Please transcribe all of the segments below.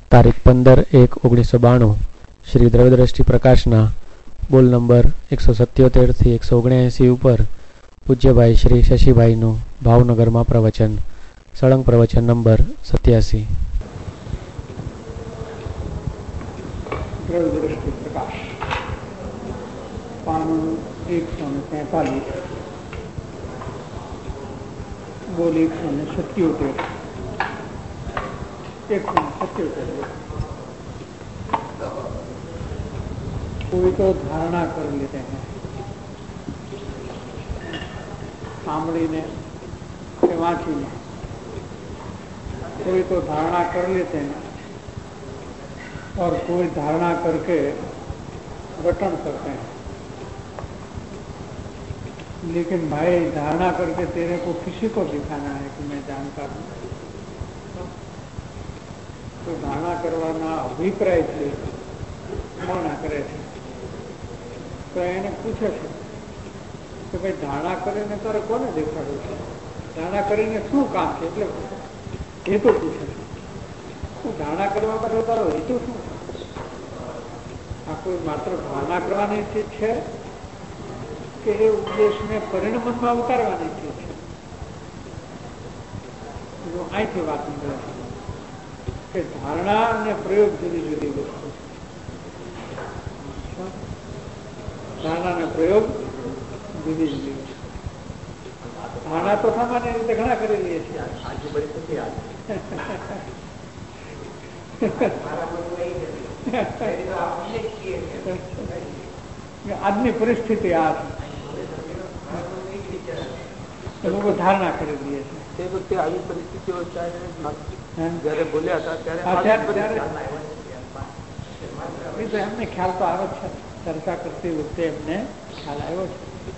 તારીખ 15/1/1992 શ્રી દ્રવ્યદ્રષ્ટિ પ્રકાશના બોલ નંબર 177 થી 179 ઉપર પૂજ્યભાઈ શ્રી શશીભાઈનું ભાવનગરમાં પ્રવચન, સળંગ પ્રવચન નંબર 87. દ્રવ્યદ્રષ્ટિ પ્રકાશ પાનું 143, બોલ 177. कोई तो धारणा कर लेते हैं, सामड़ी ने वाची ने, कोई तो धारणा कर लेते हैं और कोई धारणा करके गठन करते हैं. लेकिन भाई धारणा करके तेरे को किसी को दिखाना है कि मैं जानकार हूं, तो ધારણા કરવાના અભિપ્રાયથી મૌના કરે છે. તો એને પૂછે છે કે ભાઈ ધારણા કરીને તારે કોને દેખાડ્યું છે, ધારણા કરીને શું કામ છે, એટલે હેતુ પૂછે છે. શું ધારણા કરવા માટે તારો હેતુ શું? આ કોઈ માત્ર ધારણા કરવાની ચીજ છે કે એ ઉપદેશને પરિણમનમાં ઉતારવાની ચીજ છે? અહીંથી વાત નીકળે છે કે ધારણા અને પ્રયોગ જુદી જુદી વસ્તુ છે. ધારણા અને પ્રયોગ જુદી જુદી વસ્તુ. ધારણા તો સામાન્ય રીતે ઘણા કરી લઈએ છીએ. આજની પરિસ્થિતિ આ છે, લોકો ધારણા કરી દઈએ છે. તે વખતે આવી પરિસ્થિતિઓ જયારે બોલ્યા હતા ત્યારે એમને ખ્યાલ તો આવે છે. ચર્ચા કરતી વખતે એમને ખ્યાલ આવ્યો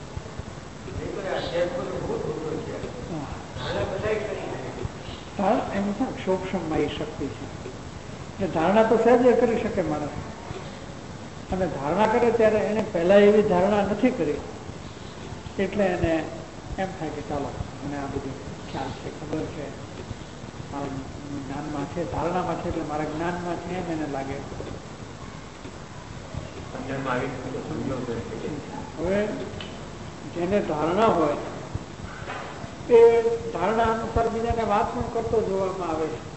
છે. એમ ક્ષોભમાં એ શક્તિ છે. ધારણા તો સહેજ કરી શકે માણસ, અને ધારણા કરે ત્યારે એને પહેલા એવી ધારણા નથી કરી એટલે એને એમ થાય કે ચાલો મને આ બધું ખ્યાલ છે, ખબર છે, મારા જ્ઞાનમાં છે, ધારણામાં છે એટલે મારા જ્ઞાનમાં છે, એમ એને લાગે. હવે જેને ધારણા હોય એ ધારણા અનુસાર બીજાને વાત પણ કરતો જોવામાં આવે છે.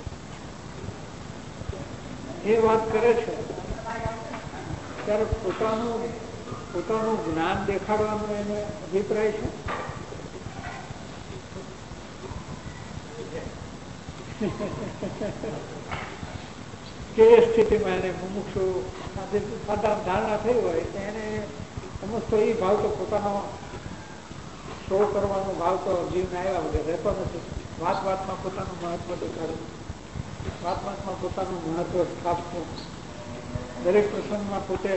એ વાત કરે છે ત્યારે પોતાનું જ્ઞાન દેખાડવાનો એનો અભિપ્રાય છે. કે સ્થિતિમાં એને મુમુક્ષુ ધારણા થઈ હોય તો એને સમજતો એ ભાવ તો પોતાનો શો કરવાનો ભાવ તો જીવને આવ્યા વગર રહેતો નથી. વાતમાં પોતાનું મહત્વ દેખાડવું, વાતમાં પોતાનું મહત્વ સ્થાપવું, દરેક પ્રસંગમાં પોતે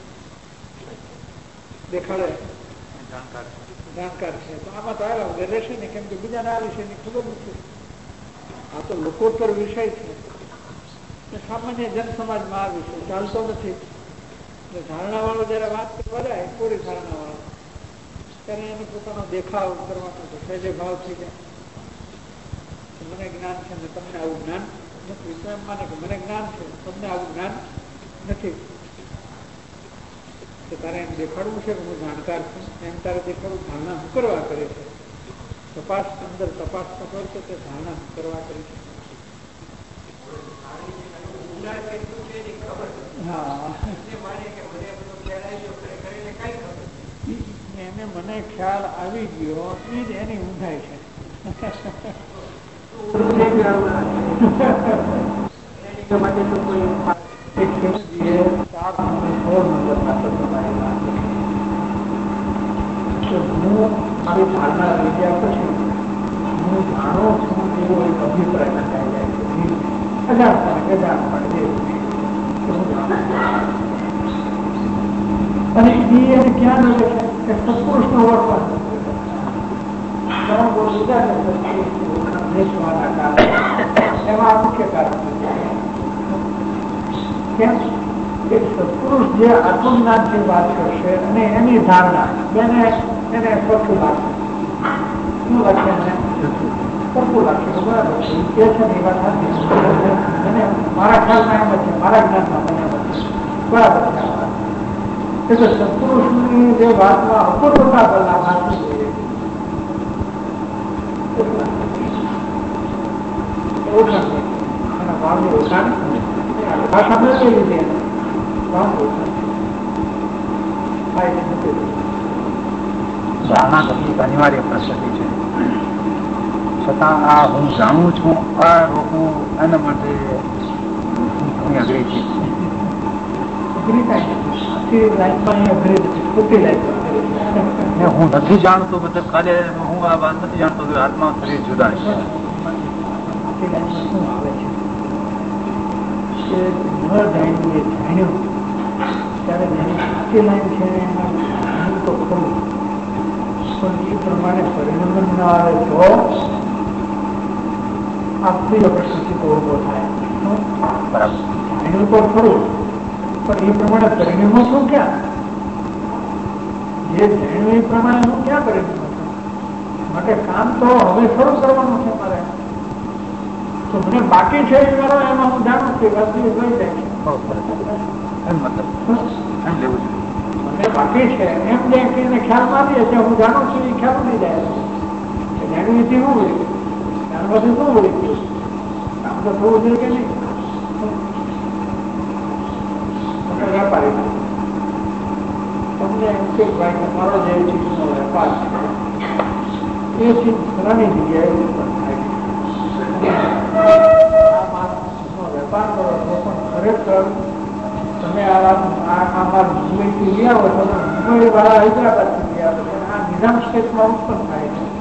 દેખાડે જાણકાર છે. તો આમાં તો આવ્યા વગર રહેશે ને, કેમ કે બીજાને આ વિષયની ખબર નથી. આ તો લોકોત્તર વિષય છે, સામાન્ય જનસમાજમાં આ વિષય ચાલતો નથી. ધારણા વાળો જયારે વાત કરવા જાય, પૂરી ધારણા વાળો, ત્યારે એને પોતાનો દેખાવ કરવાનો સહેજે ભાવ થઈ જાય. મને જ્ઞાન છે ને તમને આવું જ્ઞાન નથી. તો એમ માને કે મને જ્ઞાન છે, તમને આવું જ્ઞાન નથી. તો તારે એમ દેખાડવું છે કે હું જાણકાર છું, એમ તારે દેખાડવું. ધારણા હું કરવા કરે છે, તપાસ અંદર તપાસ તો કરશે તે ધારણા કરવા કરી છે. એને મને ખ્યાલ આવી ગયો એ જ એની ઊંધાઈ છે. હું આવી ધારણા લીધા પછી હું જાણું છું એવો એક અભિપ્રાય થાય જાય અને એને ક્યાં નડે છે કે સત્પુરુષ નો ઓળખવા એમાં મુખ્ય કારણ કેમ કે સત્પુરુષ જે આત્મજ્ઞાનની વાત કરશે અને એની ધારણા એને સરખું લાગશે. શું લાગશે? એને સરખું લાગશે. બરાબર કે છે એ વાત નથી. અને મને મારા ખ્યાલમાં એમ છે, મારા જ્ઞાનમાં મને એમ છે, બરાબર છે. એટલે સત્પુરુષની જે વાતમાં અપૂર્વતા પેલા વાંચવી જોઈએ. એના ભાવની ઓળખાણ ભાષા મેળવી લીધી, ભાવની ઓળખાણ અનિવાર્ય પ્રસંગ છે. છતાં આ હું જાણું છું આ રોકવું એના માટે હું અઘરી છે. હું નથી જાણતો, મતલબ ખાલી હું આ વાત નથી જાણતો કે આત્મા શરીર જુદા છે. શું આવે છે જાણ્યું ત્યારે જેની સાચી લાઈન છે એના તો ખરું, પણ એ પ્રમાણે પરિણામ ન આવે તો આપણી પ્રશ્નથી ઉભો થાય. બરાબર, જાણ્યું તો ખરું, પણ એ પ્રમાણે પરિણામો શું ક્યાં? જે જાણ્યું એ પ્રમાણે શું ક્યાં પરિણામો છે? માટે કામ તો હવે શરૂ કરવાનું છે મારે. તો મને બાકી છે એ કરો એમાં હું જાણું છું વાત લઈ જાય છે. મને બાકી છે એમ જે ખ્યાલ મારીએ છે, હું જાણું છું એ ખ્યાલ નહીં જાય. જાણ્યું શું હોય, જાણવાથી શું હોય, કામ તો થવું જોઈએ કે નહીં? વેપારી તમને એમ કે ભાઈ તમારો જે ચીજનો વેપાર છે એ ચીજ ઘણી જગ્યાએ વેપાર કરો છો, પણ ખરેખર તમે આ માલ મુંબઈથી લઈ આવો છો, મુંબઈ વાળા હૈદરાબાદથી લઈ આવો છો, આ નિઝામ સ્ટેટમાં ઉત્પન્ન થાય છે.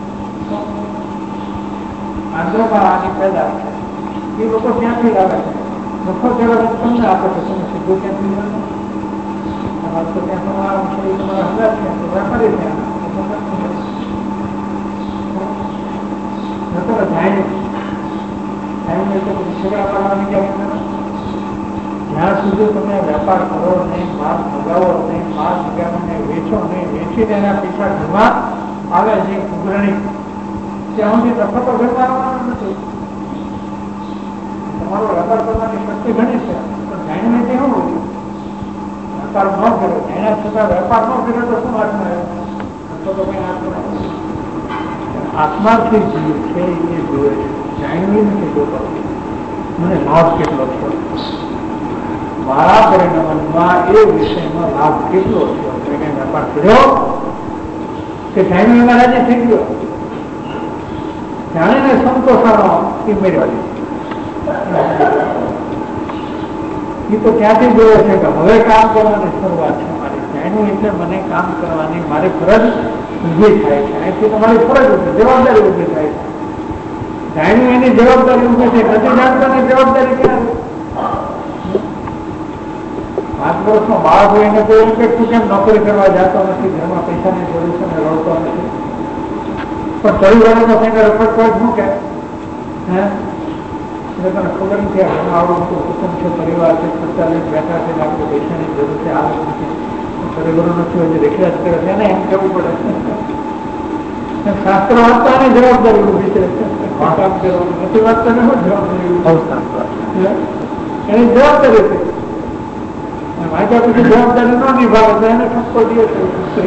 આંધ્રમાં આની પેદા છે, એ લોકો ત્યાંથી લાવે છે. નફો જરા તમને આપે છે, તમે સીધું ક્યાંથી લાવો? તમારે તો ત્યાં તમારા છે, તમારા હજાર છે, તો વેપારી ત્યાં જ્યાં સુધી તમે વેપાર કરો નહીં, માલ મગાવો નહીં, માલ મગાવીને વેચો નહીં, વેચીને એના પૈસા ઘરમાં આવે છે ઉઘરણી, ત્યાં સુધી નફો તો વેપાર આવવાનો નથી. તમારો વેપાર કરવાની શક્તિ ઘણી છે, પણ જાણીને તે શું હોય? વેપાર ન કર્યો, જાણ્યા છતાં વેપાર ન કર્યો તો શું આત્મા? તો કઈ આત્મા આત્માથી જીવ છે એ જોવે છે, જાણવી નથી જોતો મને લાભ કેટલો થયો, મારા પરિણામમાં એ વિષયમાં લાભ કેટલો થયો. એને વેપાર કર્યો કે જાણવીમાં રાજી થઈ ગયો, જાણીને સંતોષાનો એ મેળવા એ તો ત્યાંથી જોયો છે કે હવે કામ કરવાની શરૂઆત છે મારી. જાણ્યું એટલે મને કામ કરવાની મારી ફરજ ઉભી થાય છે. અહીંથી તમારી ફરજ ઉભી, જવાબદારી ઉભી થાય છે. જાણ્યું એની જવાબદારી ઉભી છે, નથી જાણતા ની જવાબદારી ક્યાં? 5 વર્ષનો બાળક હોય એને કોઈ એમ કે તું કેમ નોકરી કરવા જતો નથી, ઘરમાં પૈસાની જરૂર છે ને રડતો નથી, પણ 30 વર્ષનો થઈને રખડ કોઈ શું કે હે એટલે તને ખબર નથી ઘરમાં આવડું કુટુંબ છે, પરિવાર છે, ખર્ચા લઈને બેઠા છે, આપણે પૈસાની જરૂર છે, આ નથી, પરિવારો નથી હોય રેખડા જ કરે છે, એને એમ કહેવું પડે. શાસ્ત્ર વાંચતા એની જવાબદારી ઉભી છે, કામ કરવાનું નથી વાંચતા ને શું જવાબદારી? એની જવાબદારી છે. વાંચ્યા પછી જવાબદારી ન નિભાવે તો એને ઠપકો દે છે.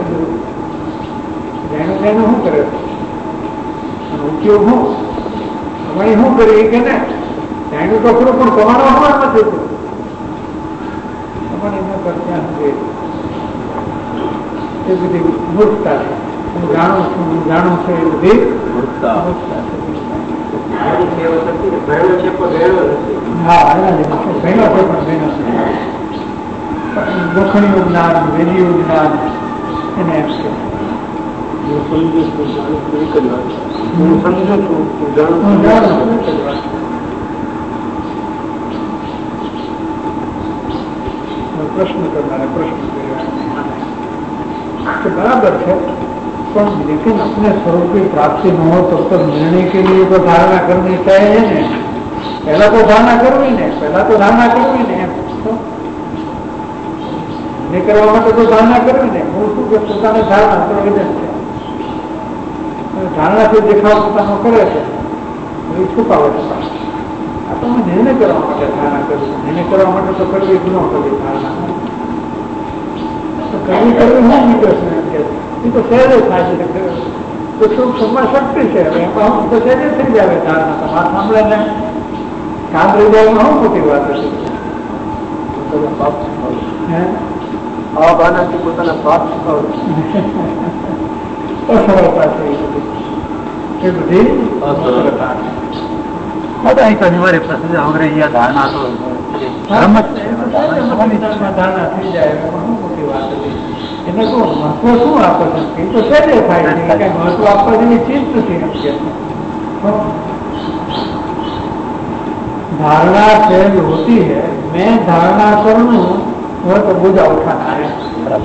એનું શું કરે ઉપયોગ શું અમારી શું કરી કે ને એનું તો ખરું, પણ તમારો હમણાં નથી તમારે ન કરતા એ બધી મૂર્ખતા છે. હું જાણું છું એ બધી મૂર્ખતા છે. હા એના જેવું છે, ભેણો છે પણ ભેણો છે. ગોખણીયું જ્ઞાન, વેદીયું જ્ઞાન એને એમ છે. હું સમજુ છું, પ્રશ્ન કરનારે પ્રશ્ન કર્યા બરાબર છે, પણ लेकिन अपने स्वरूप की प्राप्ति न हो तब तक मिलने के लिए तो धारणा करनी चाहिए ने. पहला तो धारणा करवी ने કરવા માટે તો ધારણા કરવી ને. હું શું કે પોતાને ધારણા કરવી છે, ધારણાથી દેખાવ પોતાનો કરે છે, એ છુપાવે છે. તમે જેને કરવા માટે ધારણા કરવી, એને કરવા માટે તો કરવી જ ન કરવી ધારણા. કરવી હું નીકળશે એ તો સહેજે થાય છે. તો સૂક્ષ્મમાં શક્તિ છે, હવે એમાં હું તો સહેજે થઈ જાય ધારણા. તમારે સાંભળે ને કામ રહી જાય એમાં શું મોટી વાત હતી? આવાથી પોતાના પાપ અસરળતા છે એ બધી અસરળતા. અનિવાર્ય પ્રશ્ન અંગ્રેજી ધારણા તો ધારણા થઈ જાય એમાં શું મોટી વાત હતી? એને તો મહત્વ શું આપે છે? એ તો સહેજે થાય છે, કઈ મહત્વ આપવા જેવી ચીજ નથી એમ કે. धारणा सहज होती है, मैं धारणा करूं वह तो बोझा उठाना है.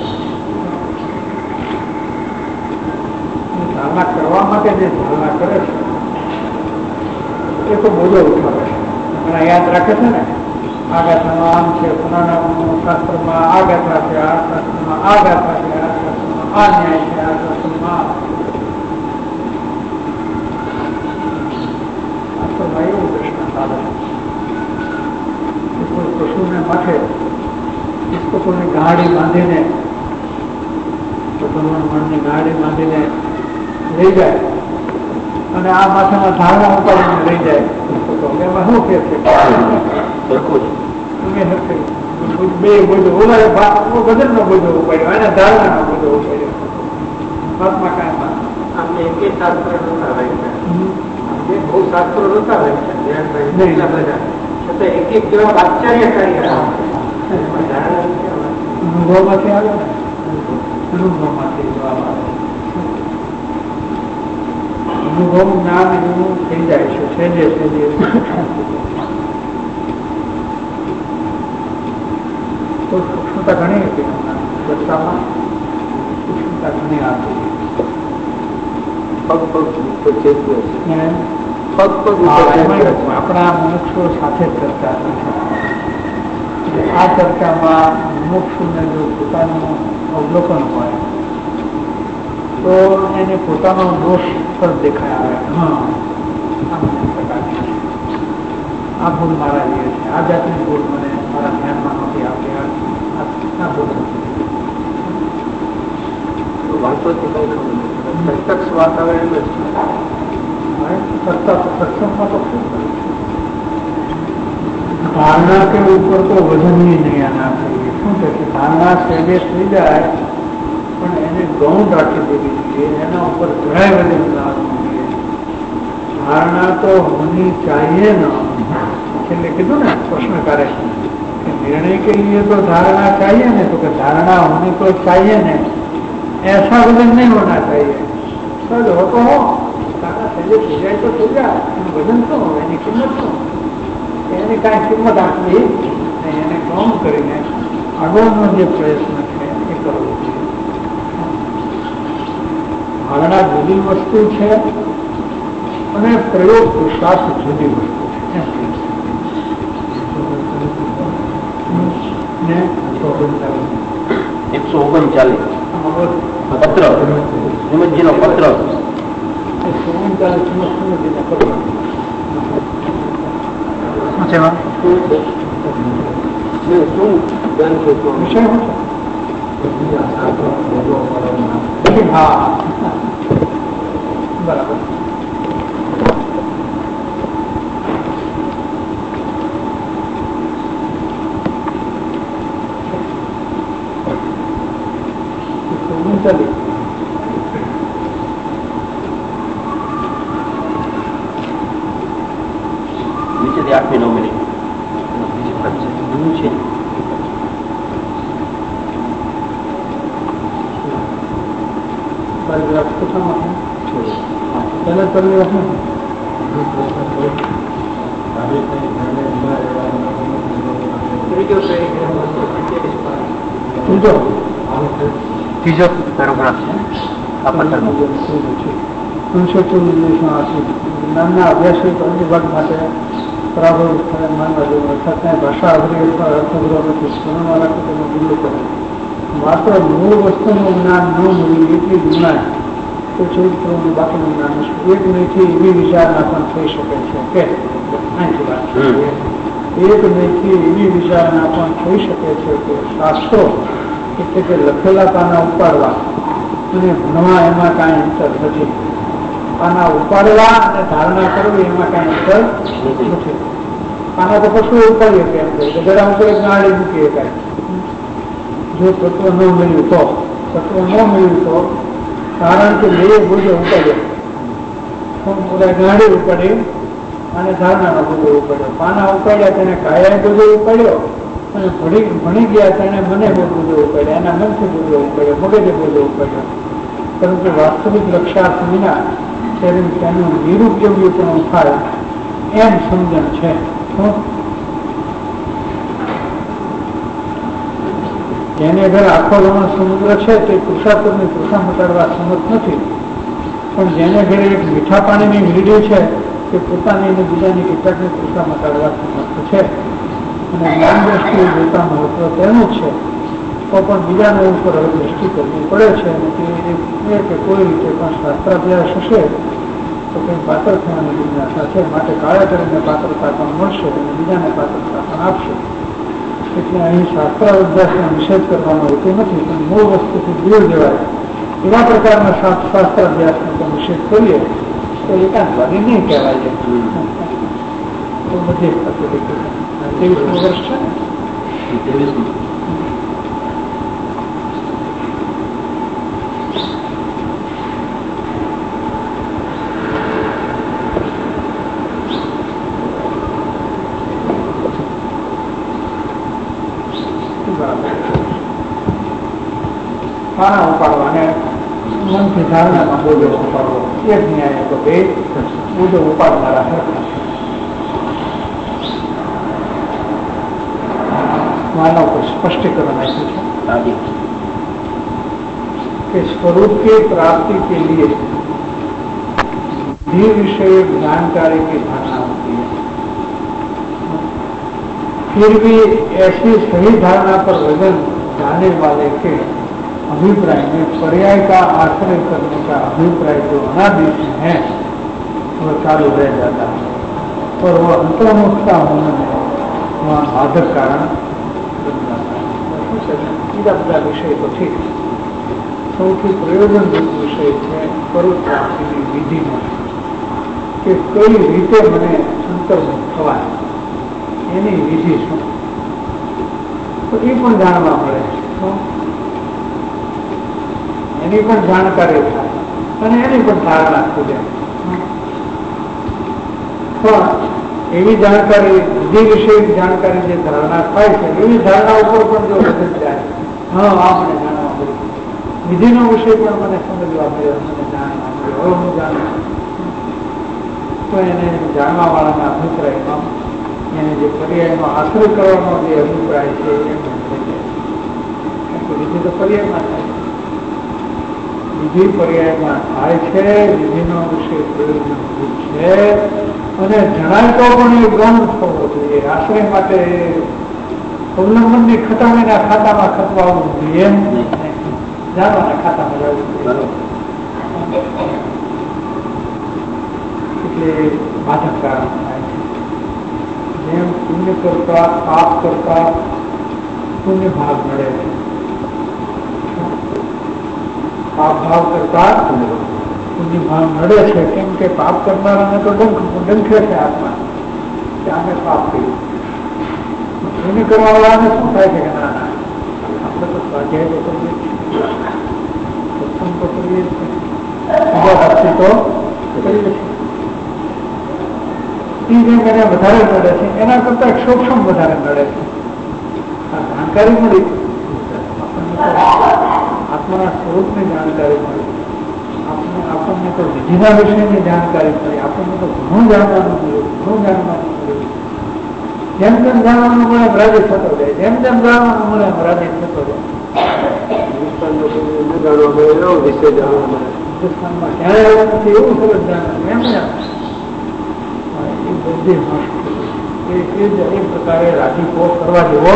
धारणा करवा માટે જે ધારણા કરે છે એ તો બોજો ઉઠાવે છે. મને યાદ રાખે છે ને, આ ગાથામાં આમ છે, ફલાણા શાસ્ત્રમાં આ ગાથા છે, આ શાસ્ત્રમાં આ ગાથા છે, આ શાસ્ત્રમાં આ ન્યાય છે, આ શાસ્ત્રમાં એવું દૃષ્ટાંત આવે છે. કોઈ પશુને માથે પુસ્તકોની ગાડી બાંધીને, મનની ગાડી બાંધીને લઈ જાય અને આ માથામાં ધારણા ઉપાડીને લઈ જાય પુસ્તકો. એમાં શું કે છે? બે બોજો વધારે વજન નો બોજો ઉપાડ્યો, એને ધારણા નો બોજો ઉપાડ્યો. મહાત્મા કાંઈ એક શાસ્ત્ર નતા હોય છે, બહુ શાસ્ત્રો નતા હોય છે, બધા એક એક જવાબ આશ્ચર્યકારી અનુભવમાંથી આવે, અનુભવમાંથી જવાબ આવે. અનુભવ જ્ઞાન એવું થઈ જાય છે સહેજે સહેજે. તો સૂક્ષ્મતા ઘણી હતી ચર્ચામાં, સૂક્ષ્મતા ઘણી આપી. આપણા મનુષ્યો સાથે ચર્ચા છે. આ ચર્ચામાં મુમુક્ષુને જો પોતાનું અવલોકન હોય તો એને પોતાનો દોષ પર દેખાય આવે. હા, આ મને પ્રકાશ, આ ભૂલ મારા જે છે, આ જાતની ભૂલ મને મારા ધ્યાનમાં નથી આવતી, આ ભૂલ વાંચોથી કઈ પ્રત્યક્ષ વાતાવરણ સત્સંગમાં તો શું ધારણા કે ઉપર તો વજન નહીં આના થઈએ. શું છે કે ધારણા સહેજે થઈ જાય પણ એને ગૌણ રાખી દેવી જોઈએ, એના ઉપર જરાય વજન લાવવું જોઈએ. ધારણા તો હોની ચાહીએ ન, છેલ્લે કીધું ને પ્રશ્નકારે કે નિર્ણય के लिए तो धारणा चाहिए ने, तो धारणा होने को चाहिए ने, ऐसा वजन नहीं होना चाहिए. सज हो तो हो, સહેજે થઈ જાય તો થઈ જાય. એનું વજન શું હોય, એની કિંમત શું? એની કાંઈ કિંમત આપવી એને ગૌણ કરીને આગળનો જે પ્રયત્ન છે એ કરવો જોઈએ. ધારણા જુદી વસ્તુ છે અને પ્રયોગ પુરુષાર્થ જુદી વસ્તુ છે. 139 પત્ર શ્રીમદજીનો પત્ર હા બરાબર. નીચેથી 8 9 મિનિટ છે. ત્રીજો પેરેગ્રાફ છે આ પત્રનો. જ્ઞાનના અભ્યાસ વિભાગ માટે બરાબર માનવા જેવું, અર્થાત ત્યાં ભાષા અઘરી અથવા અર્થગ્રહ નથી. સ્મરણમાં રાખો તેનો ગુલ્લો કરે. માત્ર મૂળ વસ્તુનું જ્ઞાન ન મળ્યું એટલી જ જ્ઞાન તો ચરિત્રોનું બાકીનું જ્ઞાન એક નથી એવી વિચારણા પણ થઈ શકે છે કે એક નહીંથી એવી વિચારણા પણ થઈ શકે છે કે શાસ્ત્રો એટલે કે લખેલા પાના ઉપાડવા અને ભણવા એમાં કાંઈ અંતર નથી. પાના ઉપાડવા અને ધારણા કરવી એમાં કાંઈ અંતર નથી. પાના તો કશું ઉપાડીએ કેમ કે ગધેડા ઉપર ગાડી મૂકીએ કાંઈ. જો તત્વ ન મળ્યું તો કારણ કે બે બોજો ઉપાડ્યો ગાડી ઉપાડી અને ધારણાનો બોજો ઉપાડ્યો. પાના ઉપાડ્યા તેને કાયા બોજો ઉપાડ્યો અને ભણી ગયા તેને મને બોજો ઉપાડ્યા, એના મનથી બોજો ઉપાડ્યો, મગજે બોજો ઉપાડ્યો. પરંતુ વાસ્તવિક લક્ષ્યાર્થ વિના તેનું નિરુપયોગી પણ થાય એમ સમજણ છે. જેની અગર આખો લવણ સમુદ્ર છે તે પુરુષાર્થની તૃષા મટાડવા સમર્થ નથી, પણ જેને ઘરે એક મીઠા પાણીની વીડી છે તે પોતાની અને બીજાની કેટલાકની તૃષા મટાડવા સમર્થ છે. અને જ્ઞાન દ્રષ્ટિએ જોતા મહત્વ તેનું જ છે, તો પણ બીજાના ઉપર હવે દ્રષ્ટિ કરવી પડે છે. અને તે કે કોઈ રીતે પણ શાસ્ત્રાભ્યાસ હશે તો કંઈ પાત્ર થવાની જિજ્ઞાસા છે, માટે કાળા કરીને પાત્રતા પણ મળશે અને બીજાને પાત્રતા પણ આપશે. એટલે અહીં શાસ્ત્ર અભ્યાસનો નિષેધ કરવાનો હોતો નથી, પણ મૂળ વસ્તુથી દૂર જવાય એવા પ્રકારના શાસ્ત્ર અભ્યાસનો તો નિષેધ કરીએ તો એકાંતવાદી નહીં કહેવાય. તો બધી 23મું વર્ષ છે ને. પાના ઉપાડવા અને મનથી ધારણામાં બોજો ઉપાડવો એ જ ન્યાય. તો બે બોજો ઉપાડનારા સરખા છે. માનવ स्पष्टीकरण ऐसे कि स्वरूप की प्राप्ति के लिए बुद्धि विषय जानकारी की धारणा होती है, फिर भी ऐसी सही धारणा पर वजन जाने वाले के अभिप्राय में पर्याय का आश्रय करने का अभिप्राय जो अनादि है वह चालू रह जाता है, और वह अंतर्मुखता होने में वह बाधक कारण बन जाता है. બીજા બધા વિષય તો ઠીક, સૌથી પ્રયોજનરૂપ વિષય છે પરોપકારની વિધિનો, કે કઈ રીતે મને અંતર્મુખ થવાય એની વિધિ શું, તો એ પણ જાણવા મળે છે. એની પણ જાણકારી થાય અને એની પણ ધારણા ખુલે. પણ એવી જાણકારી, વિધિ વિશે જાણકારી જે ધારણા થાય છે એવી ધારણા ઉપર પણ જો વધુ જાય, હા આ મને જાણવા મળ્યું, વિધિનો વિષય પણ મને સમજવા મળ્યો, મને જાણવા મળ્યો, હવે હું જાણું, તો એને જાણવા વાળાના અભિપ્રાયમાં એને જે પર્યાયનો આશ્રય કરવાનો જે અભિપ્રાય છે એ થઈ જાય. વિધિ તો પર્યાયમાં થાય, વિધિ પર્યાયમાં થાય છે, વિધિનો વિષય પ્રયોજન છે, અને જણાય તો પણ એ ગૌણ થવો જોઈએ. આશ્રય માટે અવલંબનની ખટાણીના ખાતામાં ખતવાવું જોઈએ એમ જાણવાના ખાતામાં જવું જોઈએ. એટલે બાધક કારણ થાય છે. જેમ પુણ્ય કરતા પાપ કરતા પુણ્ય ભાગ મળે છે, પાપ ભાવ કરતા પુણ્ય ભાવ નડે છે. કેમ કે પાપ કરનારાને તો ડંખે છે આત્મા કે આને પાપ કર્યું. પુણ્ય કરવા વાળાને શું થાય છે કે ના ના આપણે તો સ્વાધ્યાય તો કરીએ છીએ, સત્સંગ તો કરીએ છીએ, પૂજા ભક્તિ તો કરીએ છીએ. એ જેમ એને વધારે નડે છે એના કરતા સૂક્ષ્મ વધારે નડે છે. આ જાણકારી મળી આત્માના સ્વરૂપની જાણકારી મળી, આપણને તો વિધિના વિષયની જાણકારી મળી, આપણને તો ઘણું જાણવાનું મળ્યું, ઘણું જાણવાનું મળ્યું. જેમ જેમ જાણવાનું મળે રાજી થતો જાય, જેમ જેમ જાણવાનું મળે રાજી થતો જાય. હિન્દુસ્તાનમાં ક્યારે આવ્યા નથી એવું સરસ જાણવાનું એમ જાણવાનું. એ બધી એ પ્રકારે રાજીપો કરવા જેવો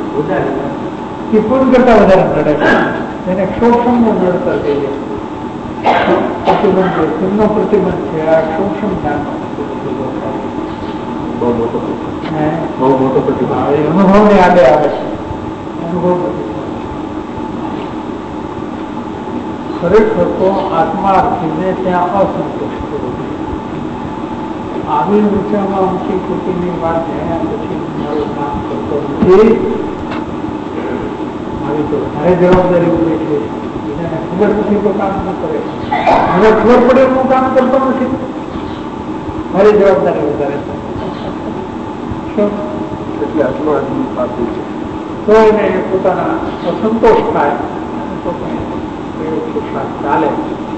પૂર્ણ કરતા વધારે નડે છે, એને ક્ષોભ નડતર કહીએ. પ્રતિબંધ છે, તેમનો પ્રતિબંધ છે. આ સૂક્ષ્મ જ્ઞાનનો બહુ મોટો પ્રતિબંધ અનુભવને આડે આવે છે. અનુભવ ખરેખર તો આત્માર્થીને ત્યાં અસંતોષ કરવો. આવી ઊંચામાં ઊંચી કૃતિની વાત જાણ્યા પછી મારું કામ કરતો નથી. મારી તો વધારે જવાબદારી ઉભી છે. બીજાને ખબર નથી તો કામ ન કરે. મને ખબર પડે હું કામ કરતો નથી. મારી જવાબદારી વધારે એટલે આટલો આદમી પાસે છે તો એને પોતાના અસંતોષ થાય તો ચાલે.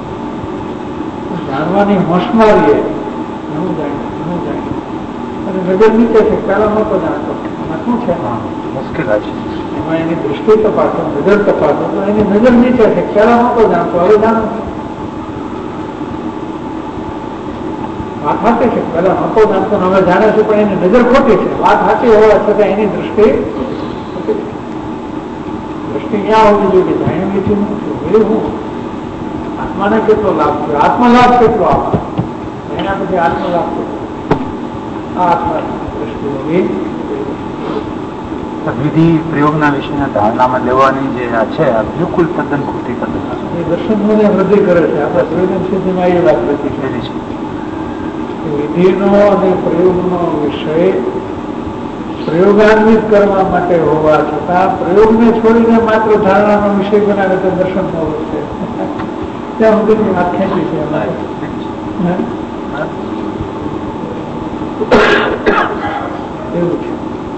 જાણવાની હોશ મારીએ ઘણું જાણીએ અને નજર નીચે છે પહેલા નહોતો જાણતો. એમાં શું છે મુશ્કેલ છે. એમાં એની દૃષ્ટિ તપાસો, નજર તપાસો તો એની નજર નીચે છે. પહેલા નહોતો જાણતો, હવે જાણો. વાત સાચી છે, પહેલા નહોતો જાણતો હવે જાણે છે, પણ એની નજર ખોટી છે. વાત સાચી હોવા છતાં એની દૃષ્ટિ ક્યાં હોવી જોઈએ? જાણ્યું લીધું નથી. હું આત્માને કેટલો લાભ થયો, આત્મલાભ કેટલો આપે એના પછી આત્મલાભ કેટલો આ આત્મા દૃષ્ટિ હોવી. વિધિ પ્રયોગના વિષયના ધારણામાં લેવાની જે આ છે આ બિલકુલ તદ્દન ખોટી પદ્ધતિ છે. એ દર્શનોને વૃદ્ધિ કરે છે. આપણા સંવેદનશીલમાં એ વાત વૃદ્ધિ છે. વિધિનો અને પ્રયોગનો વિષય પ્રયોગાન્વિત કરવા માટે હોવા છતાં પ્રયોગને છોડીને માત્ર ધારણાનો વિષય બનાવે તો દર્શન નો છે. ત્યાં સુધીની વાત ખેંચી છે અમારે. એવું છે.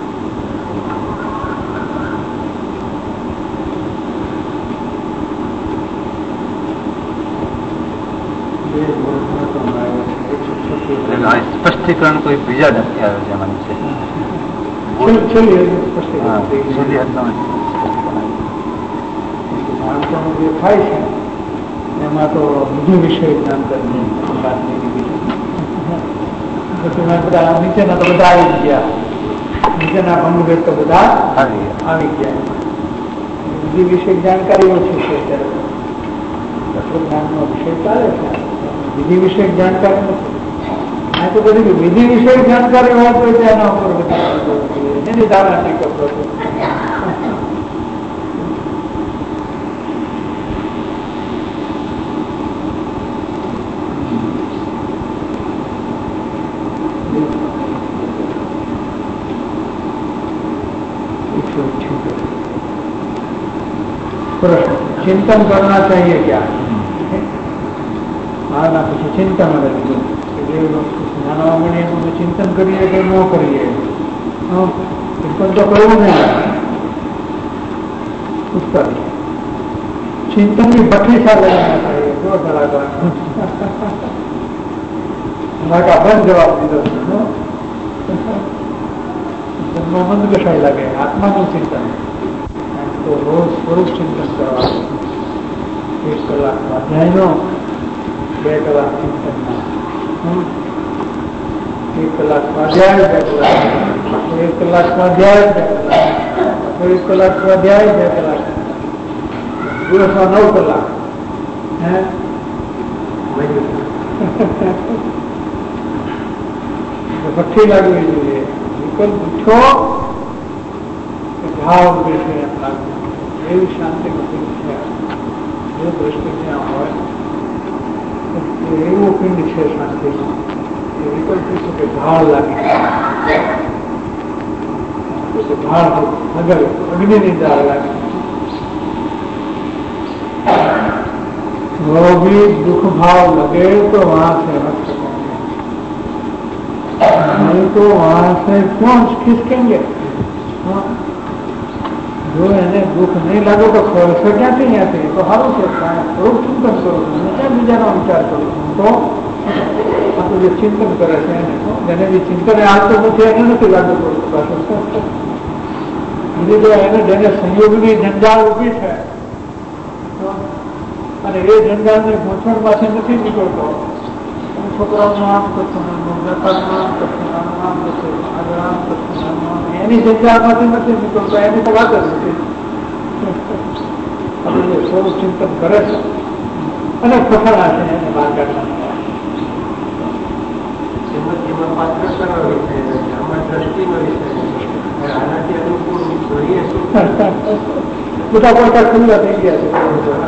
સ્પષ્ટીકરણ કોઈ બીજા નથી આવ્યો છે મને છે. જે થાય છે એમાં તો બીજું વિષય જ્ઞાન કરીને વાત બધા નીચેના તો બધા આવી ગયા. નીચેના ભંગભેદ તો બધા આવી ગયા. બીજી વિષય જાણકારી ઓછી છે. અત્યારે જ્ઞાનનો વિષય ચાલે છે. બીજી વિષય જાણકારી નથી. આ તો બધી બીજી વિષય જાણકારી હોય તો એના ઉપર એની ધારણા નહીં કરતો. प्रश्न चिंतन करना चाहिए क्या? आना પછી ચિંતન આવે છે. નાના મણીનું ચિંતન કરીએ કે ન કરીએ? ચિંતન તો કરવું નહીં. ઉત્તર चिंतन की भट्टी सा लगाना चाहिए. जो धड़ाका बंद जवाब दीदो. मंद कशाई लगे आत्मा નું चिंतन तो रोज स्वरूप चिंतन करवा. 1 કલાક અધ્યાયનો 2 કલાક ચિંતન 1 કલાક સ્વાધ્યાય 2 કલાક 1 કલાક સ્વાધ્યાય 2 કલાક 1 કલાક સ્વાધ્યાય 2 કલાક દિવસમાં 9 કલાક. ભઠ્ઠી લાગવી જોઈએ. વિકલ્પ પૂછો ભાવ વિશે એમ લાગે એવી શાંતિ છે. જો દ્રષ્ટિ ત્યાં હોય એવો પિંડ છે શાંતિ. એ વિકલ્પ પૂછો કે ભાવ લાગે ભાવ અગર અગ્નિની દાળ લાગે वो भी दुख भाव लगे तो वहां से हट सकेंगे, नहीं तो वहां से क्यों खिसकेंगे? जो એને દુઃખ નહીં લાગે તો ખર્ચ ક્યાંથી ત્યાંથી તો સારું છે. થોડુંક ચિંતન કરું છું, ક્યાં બીજાનો વિચાર કરું છું. તો આ તો જે ચિંતન કરે છે એને જેને જે ચિંતન આવતું નથી એને નથી લાગુ પડતું પાછું. બીજી એને જેને સંયોગની જંજાળ ઉભી છે અને એ જંજાળની ગોઠવણમાંથી નથી નીકળતો. છોકરાઓનું આમ કરશું, વેપારનું આમ કરશું, આમ કરશું, આગળ આમ કરશું, એની જંજાળમાંથી નથી નીકળતો. એની તો વાત જ નથી. જે સ્વરૂપ ચિંતન કરે છે અને ફસાણા છે એને બહાર કાઢવાના. બધા પોતા ખુલ્લા થઈ ગયા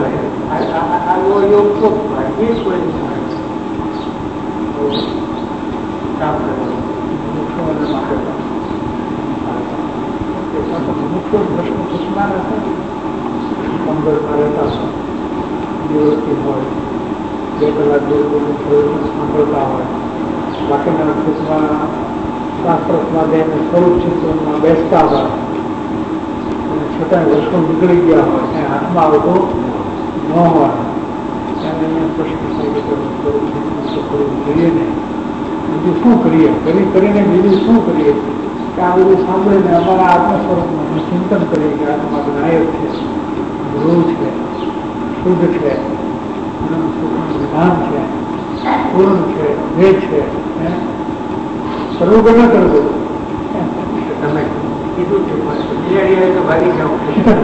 છે. પ્રશ્ન પૂછનાર હતા, મંગળમાં રહેતા દિવસથી હોય, 2 કલાક 2 કલાક સાંભળતા હોય, બાકીના વખતમાં શાસ્ત્રમાં જઈને સ્વરૂપ ચિંતનમાં બેસતા હોય અને છતાં વર્ષો નીકળી ગયા હોય અને હાથમાં આવતું ન હોય ત્યારે એને પ્રશ્ન થાય કે સ્વરૂપ ચિંતન કરવું જોઈએ ને, બીજું શું કરીએ, કરીને બીજું શું કરીએ કે આ બધું સાંભળીને અમારા આત્મ સ્વરૂપનું ચિંતન કરીએ કે આત્મા નાયક છે, ધ્રુવ છે, શુદ્ધ છે, વિધાન છે, પૂર્ણ છે, જે છે, કરવું કે ન કરવું. તમે કીધું છે ભાગી જવું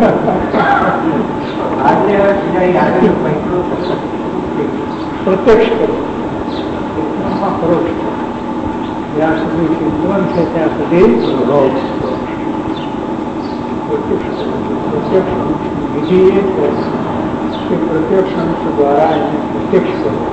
પ્રત્યક્ષ કરો, પરોક્ષ કરો. જ્યાં સુધી ચિંતન છે ત્યાં સુધી પ્રત્યક્ષ વિધિ એ છે કે પ્રત્યક્ષ અંશ દ્વારા એને પ્રત્યક્ષ કરવું.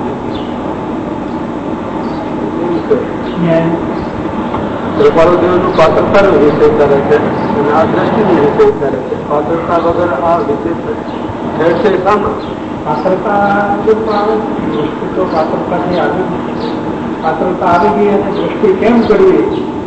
કૃપાળુદેવનું પાત્રતાનો વિષય કરે છે અને આ દ્રષ્ટિનો વિષય કરે છે. પાત્રતા વગર આ વિષય છે શામાં? પાત્રતા દ્રષ્ટિ તો પાત્રતાથી આવી નથી. પાત્રતા આવી ગઈ અને દ્રષ્ટિ કેમ કરવી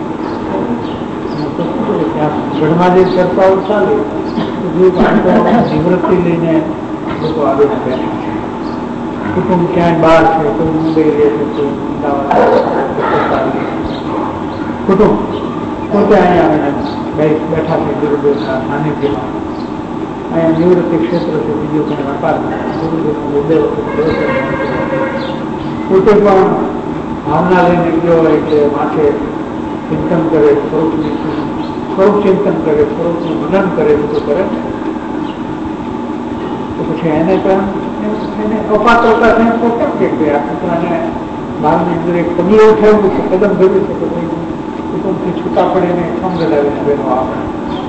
ઘરમાં જે ચર્ચાઓ ચાલી નિવૃત્તિ લઈને લોકો આવીને બેઠા છે. કુટુંબ ક્યાંય બહાર છે, કોઈ મુંબઈ રહે છે, કોઈ અમદાવાદ, કુટુંબ પોતે અહીંયા બેઠા છે ગુરુદેવના સાનિધ્યમાં. અહીંયા નિવૃત્તિ ક્ષેત્ર છે, બીજો કંઈ વેપાર ગુરુદેવનો 2 વખત પોતે પણ ભાવના લઈને ગયો હોય કે માથે ચિંતન કરે, સ્વરૂપ ચિંતન કરે, સ્વરૂપનું મનન કરે, બધું કરે તો પછી એને પણ એને અપાત્રતા છે પોતે કે આ છોકરાને બહારની અંદર એક પગલું થયું છે, કદમ ભર્યું છે, તો કુટુંબથી છૂટા પડીને સંગ લાવીને બેનો આપણે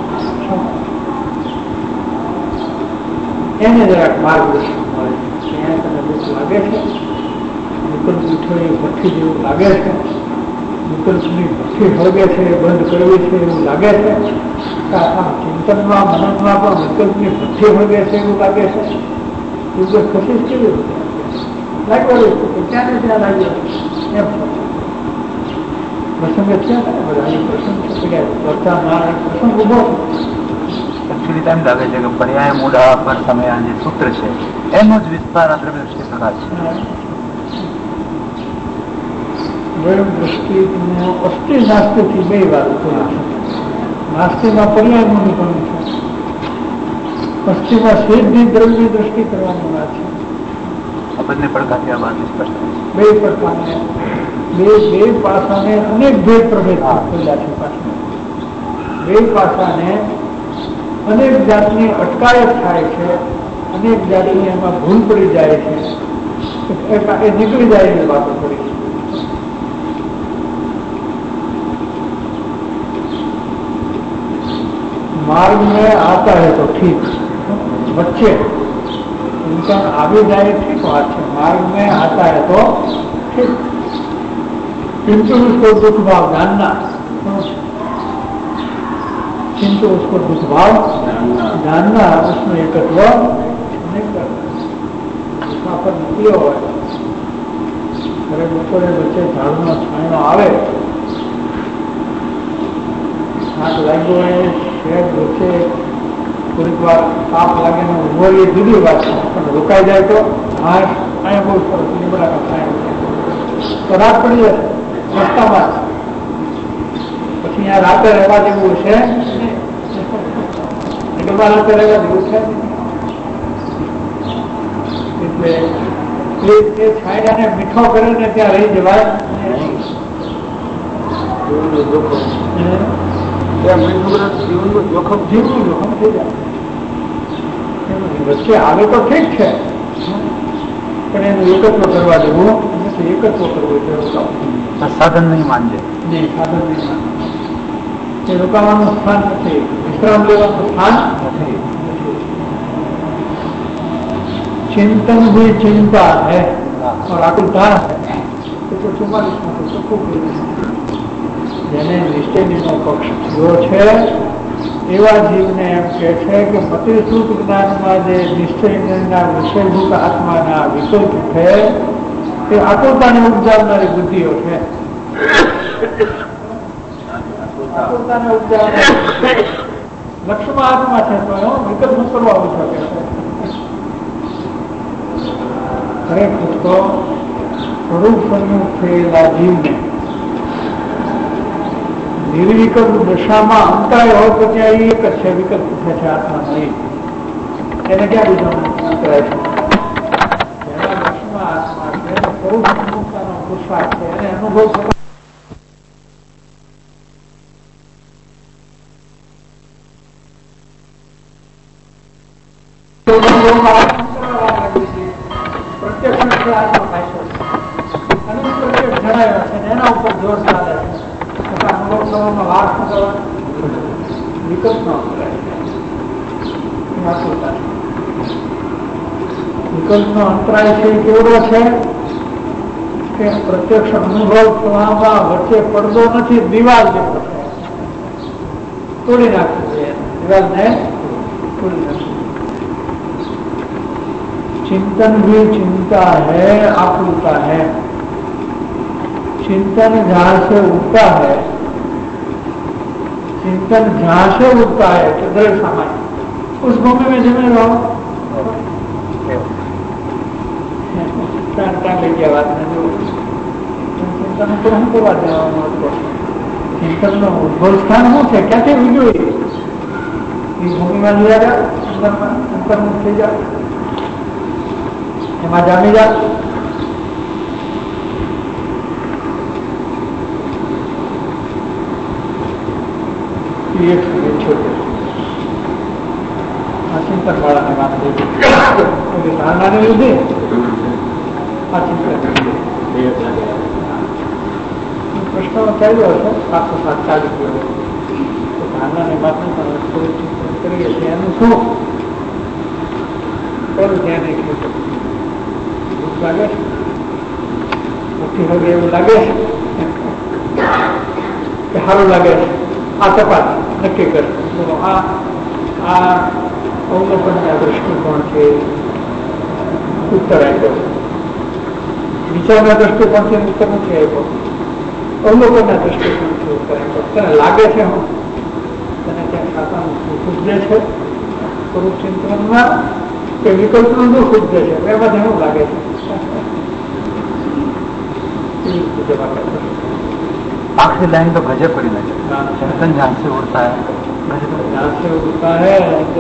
એને જરાક માર્ગદર્શન મળે છે. એને તને દુઃખ લાગે છે, વિકલ્પ ઉઠવી ભઠ્ઠી જેવું લાગે છે, વિકલ્પની ભઠ્ઠી હળગે છે, બંધ કરવી છે એવું લાગે છે, ચિંતનમાં મનનમાં પણ વિકલ્પની ભઠ્ઠી હળગે છે એવું લાગે છે. તું ખસીશ કેવી રીતે લાગ્યું ક્યાં ને ત્યાં લાગ્યો એમ પ્રસંગ થયા ને બધા પ્રસંગ ચર્ચામાં પ્રસંગ ઉભો એકચ્યુઅલી એમ લાગે છે કે પર્યાય મૂળા પર તમે આ જે સૂત્ર છે એનો જ વિસ્તાર આ દ્રવ્ય દૃષ્ટિ પ્રકાશ છે. દ્રવ્ય દૃષ્ટિનો અસ્થિ નાસ્તિથી 2 વાર નાસ્તિમાં પર્યાય મૂળની પણ છે, અસ્થિમાં સીધી દ્રવ્ય દૃષ્ટિ કરવાની વાત છે. બંને પડકાથી આ વાત સ્પષ્ટ 2 પડકાને બે પાસાને અનેક ભેદ પ્રભેદ થયેલા છે. પાછળ 2 પાસાને અનેક જાતની અટકાયત થાય છે, અનેક જાતની એમાં ભૂલ પડી જાય છે, એ નીકળી જાય એવી વાતો પડી છે. मार्ग में आता है तो ठीक, बच्चे इनका आगे जाए ठीक बात है, मार्ग में आता है तो ठीक, किंतु उसको दुख भाव जानना, किंतु उसको दुख भाव जानना, उसमें एकत्व नहीं करना. उसका पर निकलो हो अरे बपोरे बच्चे झाड़ू छायो आवे हाथ लागो है शेर वच्चे થોડીક વાર તાપ લાગે ને ઉભો એ જુદી વાત છે, પણ રોકાઈ જાય તો હા અહીંયા બહુ સરસ લીમડા થાય તો રાત પડી જશે રસ્તામાં. પછી અહીંયા રાતે રહેવા જેવું છે, રાતે રહેવા જેવું છે. એટલે એ છાયાને મીઠો કરીને ત્યાં રહી જવાય. જીવનનું જોખમ થઈ જાય. વચ્ચે આવે તો ઠીક છે, પણ એનું એકત્વ કરવા દેવું નથી. એકત્વ કરવું જોઈએ, સાધન નહીં માનજે. નહીં, સાધન નહીં માનવું. એ રોકાવાનું સ્થાન નથી, વિશ્રામ લેવાનું સ્થાન નથી. चिंतन भी चिंता है और आकुलता है. तो 44 ચોખ્ખું જેને નિશ્ચયનો પક્ષ થયો છે એવા જીવને એમ કે છે કે મતિસૂત જ્ઞાનમાં જે નિશ્ચયના વિષયભૂત આત્માના વિકલ્પ છે તે આકુલતાને ઉપજાવનારી બુદ્ધિઓ છે. આકુલતાને ઉપજાવનારી લક્ષ્યમાં આત્મા છે તો એનો વિકલ્પ ન કરવા આવી શકે છે. ખરેખર તો સ્વરૂપ સંયુક્ત થયેલા જીવને નિર્વિકલ્પ દશામાં અંતરાય હોય તો ત્યાં એક જ છે, વિકલ્પ છે આત્મા નહીં. એને ક્યાં બીજો અંતરાય છે? જેના લક્ષ્યમાં આત્મા છે, સ્વરૂપ સંયુક્તનો પુરુષાર્થ છે, એને અનુભવ થતો એના ઉપર જોર ચાલે છે. અનુભવ કરવાનો લાભ કરવાનો વિકલ્પ ન અંતરાય. વિકલ્પનો અંતરાય છે એ કેવડો છે કે પ્રત્યક્ષ અનુભવ થવામાં વચ્ચે પડદો નથી, દિવાલ જેવો છે. તોડી નાખવું છે દિવાલને, તોડી નાખવું. चिंतन भी चिंता है, आकुलता है. चिंतन जहां से उठता है, चिंतन जहां से उठता है तो दृढ़ सामान्य उस भूमि में जमे रहो. चिंतन तो हम करवा देवा. चिंतन નો ઉદ્ભવ સ્થાન શું છે? ક્યાંથી ઉજ્યું? એ ભૂમિમાં લઈ આવ્યા, અંતર્મુખ થઈ જાય, એમાં જામી જાય. આ ચિંતન વાળાને વાત થઈ ધારણાને લીધે આ ચિંતન પ્રશ્નો ચાલ્યો હશે, 707 ચાલી ગયો. ધારણાને માત્ર થોડું ચિંતન કરીએ છીએ એનું શું કરું ધ્યાન એટલું લાગે છે, મોટી હવે એવું લાગે છે કે સારું લાગે છે. આ તપાસ નક્કી કરે આ અવલોકનના દ્રષ્ટિકોણથી ઉત્તર આપ્યો, વિચારના દ્રષ્ટિકોણથી ઉત્તર નથી આપ્યો, અવલોકનના દ્રષ્ટિકોણથી ઉત્તર આપ્યો. તને લાગે છે હું તને ત્યાં ખાતાનું સુખ ઉપજે છે સ્વરૂપ ચિંતનમાં કે વિકલ્પનું દુઃખ ઉપજે છે? એમાં એવું લાગે છે. आखिरी लाइन तो गजब पड़ी ना, चिंतन जहाँ से उड़ता है, जहाँ से उड़ता है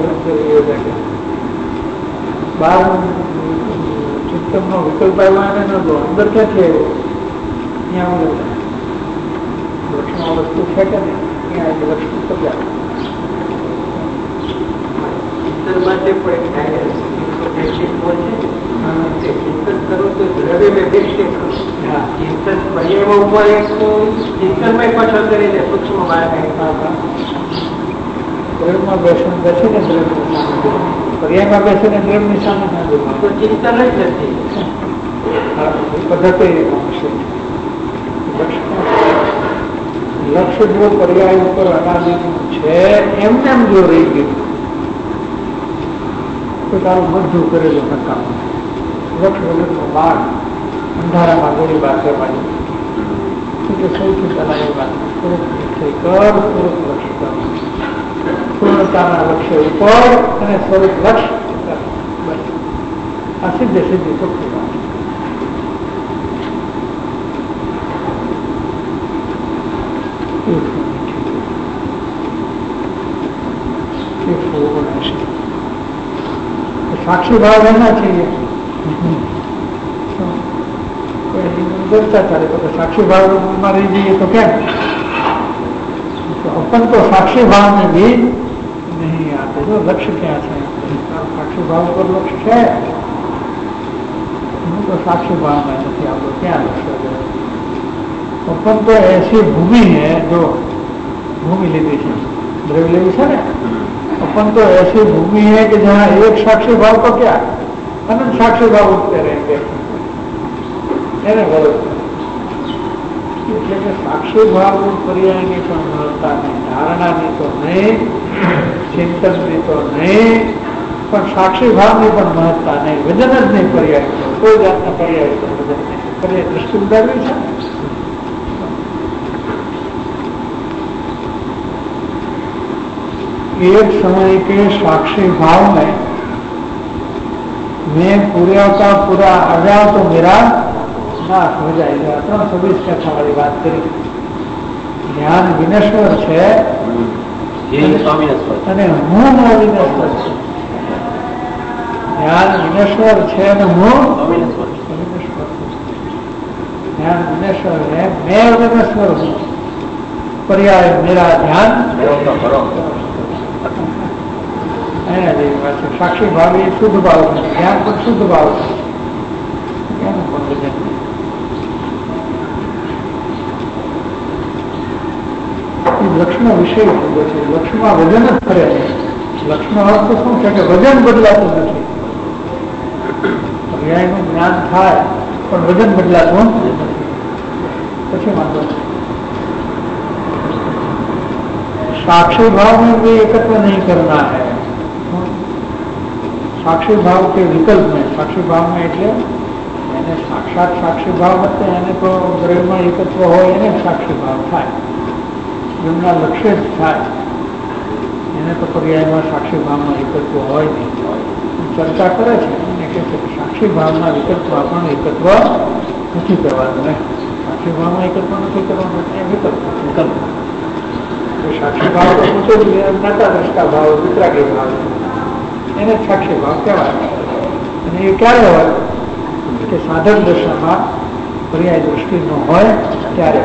बाहर चिंतन નો વિકલ્પ આવ્યો ને અંદર ક્યાંથી આવ્યો? ત્યાં લક્ષણ વસ્તુ છે કે નહીં, ત્યાં લક્ષણ પત્યા ચિંતન માટે પણ चिंतन करो तो द्रव्य में विक्षेप करो. चिंतन पर्याय ऊपर एक चिंतन में पाછળ કરીને સૂક્ષ્મ દ્રવ્યમાં બેસીને પર્યાયમાં બેસીને દ્રવ્યની સામે તો ચિંતન જ નથી. પદ્ધતિ લક્ષ્ય જો પર્યાય ઉપર અનાદિનું છે એમને એમ જો રહી ગયું તો તારું બધું કરેલું નકામ. લક્ષ વગરનો બાળ અંધારામાં ગોળીબાર કરવાની એટલે સૌથી પહેલા એ વાત સ્વરૂપ નિશ્ચય કર, સ્વરૂપ લક્ષ્ય કર, પૂર્ણતાના લક્ષ્ય ઉપર અને સ્વરૂપ લક્ષ્ય કર. બસ આ સીધે સીધી ચોખ્ખી વાત. साक्षी भाव रहना चाहिए. बोलता चले तो साक्षी भाव में रह जाइए तो क्या, तो अपन तो साक्षी भाव में भी नहीं आते. जो लक्ष्य क्या है, साक्षी भाव पर लक्ष्य है तो साक्षी भाव में नहीं, आपको क्या लगता? अपन तो ऐसी भूमि है जो भूमि लेती है, द्रव्य लेवी है ना, अपन तो ऐसी भूमि है कि जहाँ एक साक्षी भाव को क्या अनंत साक्षी भाव उठते रहेंगे, है ना? बरोबर। એટલે સાક્ષી ભાવ પર્યાયની પણ મળતા નહીં, ધારણાની તો નહીં, ચિંતનની તો નહીં, પણ સાક્ષી ભાવની પણ મહત્તા નહીં, વજન જ નહીં પર્યાય, કોઈ જાતના પર્યાય તો વજન નહીં, પર્યાય દૃષ્ટિ ઉદારવી છે. एक समय के साक्षी भाव में मैं पूरा का पूरा आ जाऊं तो मेरा नाश हो जाएगा. 320 कथा वाली बात करी. ज्ञान विनश्वर है અને હું અવિનશ્વર છું. જ્ઞાન વિનશ્વર છે અને હું અવિનશ્વર છું. જ્ઞાન વિનશ્વર है, मैं अविनश्वर हूँ. पर्याय मेरा ध्यान साक्षी भाव ये शुद्ध भाव है, ज्ञान पर शुद्ध भाव है. लक्ष्म विषय लक्ष्म वजन ज फरे. लक्ष्म अर्थ शू है कि वजन बदलाતું નથી. पर्यायનું જ્ઞાન થાય પણ વજન બદલાતું નથી. પછી વાંધો साक्षी भाव में भी एकत्व नहीं करना है. साक्षी भाव के विकल्प में, साक्षी भाव में એટલે એને સાક્ષાત સાક્ષી ભાવ હતો એને તો દ્રવ્યમાં એકત્વ હોય એને સાક્ષી ભાવ થાય, એમના લક્ષ્ય જ થાય, એને તો પર્યાયમાં સાક્ષી ભાવમાં એકત્વ હોય નહીં. ચર્ચા કરે છે એને કહે છે કે સાક્ષી ભાવના વિકલ્પ પણ એકત્વ નથી કરવાનું ને. સાક્ષી ભાવમાં એકત્વ નથી કરવાનું, વિકલ્પ साक्षी भाव तो पूछो ज्ञाता दृष्टा भाव, वितरागी भाव, એને સાક્ષી ભાવ કહેવાય. અને એ ક્યારે હોય કે સાધક દશામાં પર્યાય દૃષ્ટિ ન હોય ત્યારે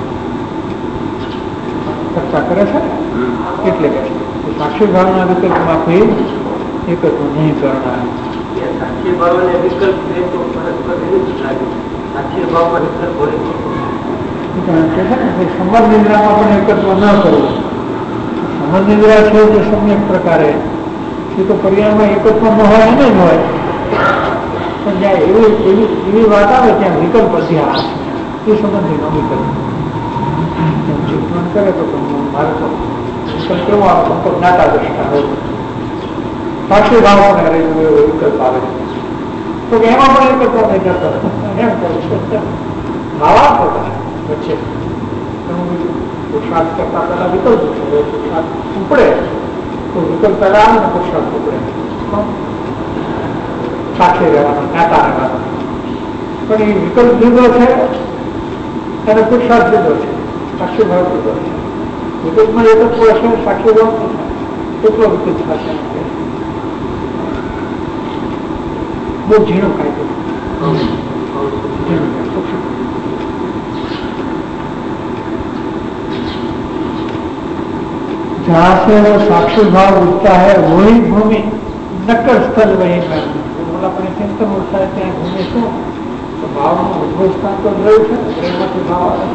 ચર્ચા કરે છે. એટલે કે સાક્ષી ભાવના વિકલ્પમાંથી એકત્વ નહીં કરનાર. સાક્ષી ભાવ અને વિકલ્પ પરસ્પર વિરુદ્ધ લાગે. સાક્ષી ભાવમાં વિકલ્પ હોય સમર નિદ્રામાં પણ એકત્વ ન કરવું. સમર નિદ્રા છે જે સમ્યક પ્રકારે એ તો પર્યાયમાં એકત્વ ન હોય એને જ હોય, પણ જ્યાં એવી વાત આવે ત્યાં વિકલ્પ અધ્યાસ એ સંબંધીનો વિકલ્પ ચિંતન કરે તો મારે તો વિકલ્પ કેવો આવે તો જ્ઞાતા દ્રષ્ટા હોય, સાક્ષી ભાવ પણ એવો વિકલ્પ આવે તો એમાં પણ એકત્વ નહીં કરતો એમ કરું ભાવા વચ્ચે પુરુષાર્થ કરતા પહેલા વિકલ્પ છે. પુરુષાર્થ ઉપડે તો વિકલ્પ પહેલા આવે ને પુરુષાર્થ ઉપડે. સાક્ષી રહેવાનો, જ્ઞાતા રહેવાનો. પણ એ વિકલ્પ જુદો છે અને પુરુષાર્થ જુદો છે, સાક્ષી ભાવ જુદો છે. વિકલ્પમાં એકત્વ હશે, સાક્ષી ભાવ એટલો વિકલ્પ થશે. બહુ ઝીણો કાયદો, जहाँ से वो साक्षी भाव उठता है वही भूमि नक्कर स्थल वही में. अपने चिंतन उठता है ત્યાં ભૂમિ શું તો ભાવનું ઉદ્ભવ સ્થાન તો દ્રવ્ય છે, દ્રવ્યમાંથી ભાવ આવે.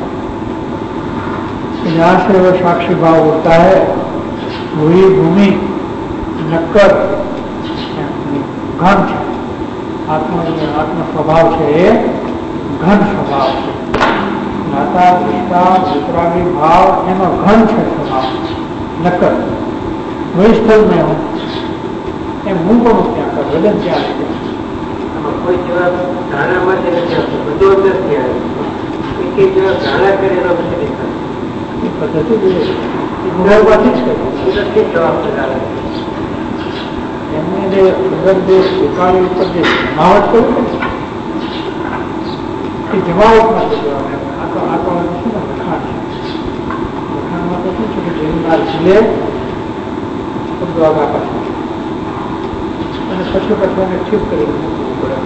जहाँ से वो साक्षी भाव उठता है वही भूमि नक्कर घन છે. આત્મ સ્વભાવ છે એ ઘન સ્વભાવ છે. જ્ઞાતા દૃષ્ટા વિતરાગી ભાવ એનો ઘન છે સ્વભાવ નક્કર. वही स्थल में हूँ એ હું પણ ત્યાં કર વજન ત્યાં કોઈ જવાબ ધારણા માટે નથી આવતો, બધો નથી આવે. એક જવાબ ધારણા કરે એનો પછી દેખાય. એ પદ્ધતિ ઉદારવાથી જ કુદરતી જવાબ પ્રકાર એમને જે અંદર જે ઉકાળી ઉપર જે જમાવટ કર્યું ને એ જમાવટમાં તો જવાબ આ તો શું ને લખાણ છે. લખાણમાં તો શું છે કે જેના ઝીલે શબ્દો આગા પાછા અને પછી એને ઠીક કરી મૂકવું પડે.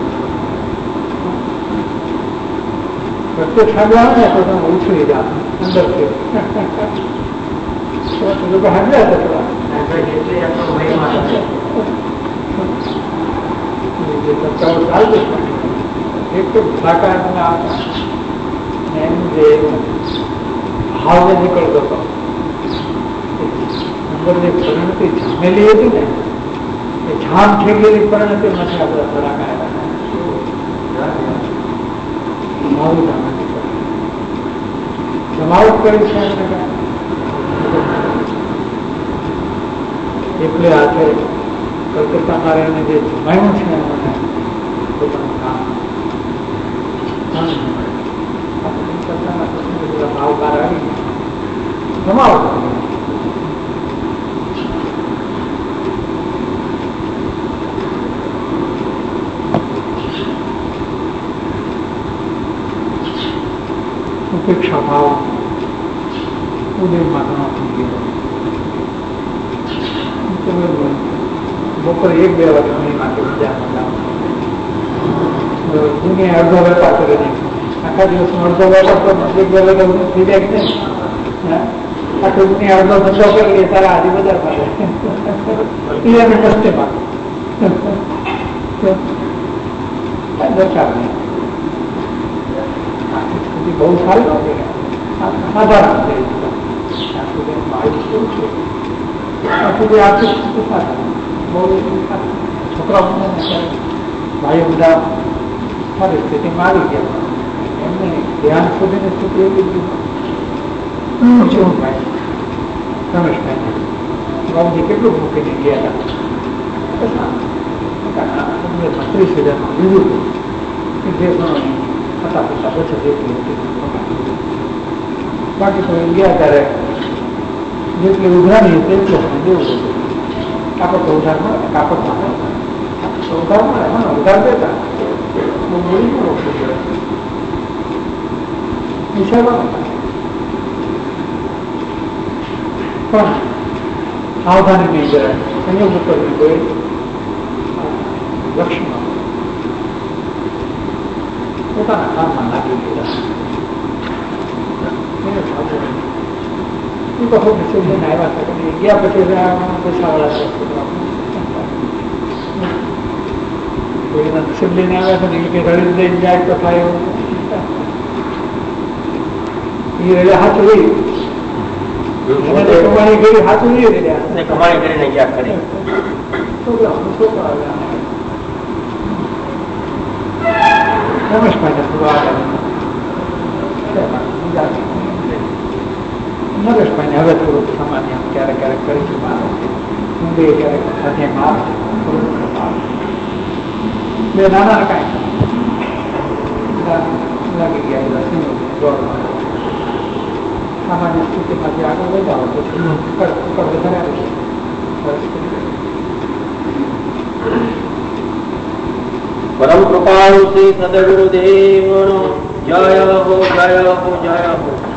પ્રત્યક્ષ આગળ આવે ને તો તમે ઉછળી જાઓ અંદરથી લોકો હાજર હતા ચર્ચાઓ ચાલતી એક તો ભલાકારના આવતા અને એનું જે ભાવ જે નીકળતો હતો અંદર જે પરિણતિ જામેલી હતી ને એ જામ થઈ ગયેલી પરિણતિમાંથી આપણા ભલાકા જમાવટ કરી છે એટલે હાથે કલકત્તા મારે એને જે જમાયું છે મને પોતાનું કામ ભાવ બહાર આવી જમાવટ ઉપેક્ષા ભાવ ઉદયમાં ઘણો થઈ ગયો બપોરે 1-2 વાગે માટે બીજા દુનિયા અડધો વેપાર કરે નહીં આખા દિવસનો અડધો વેપાર તો 1-2 વાગે થઈ જાય કે નહીં આખી દુનિયા અડધો ધંધો કરી તારા આદિ બજાર માટે કસ્ટમાં દરકાર નહીં બહુ સારી નથી સાધારણ આર્થિક સ્થિતિ બહુ છોકરાઓ ભાઈઓ બધા સારી સ્થિતિમાં આવી ગયા એમને ધ્યાન સુધીની સ્થિતિ એવી શું ભાઈ રમેશભાઈ બાબુજી કેટલું મૂકીને ગયા હતા 30,000 લીધું હતું જે હતા પિતા બચત એટલી હતી બાકી તો ગયા ત્યારે જેટલી ઉધારી તેટલું દેવું હતું કાપડ તો ઉધાર મળે કાપડ મળે તો ઉધાર મળે મને ઉધાર દેતા હું બોલી પણ ઓછું પડે વિચારવા પણ સાવધાની નહીં જરાય સંયોગ ઉપરની કોઈ લક્ષ્યમાં પોતાના કામમાં લાગી દીધા તો નિશ્ચિત આવ્યા હતા ગયા પછી પૈસાવાળા નિશ્ચિત લઈને આવ્યા હતા ને કે રડી લઈને જાય તો થાય એ રડ્યા હાથું રહી કમાણી કરી હાથું નહીં રહ્યા કમાણી કરીને ગયા કરી રમેશભાઈને નરેશભાઈને હવે થોડુંક સામાન્ય ક્યારેક ક્યારેક કરીશું મારે હું બે ક્યારેક સાથે મારે બે નાના કાંઈ લાગી ગયા સામાન્ય સ્થિતિમાંથી આગળ વધારો પછી વધારે આવી પરમ કૃપાળુ શ્રી સદગુરુદેવનો જય હો જય હો જય હો.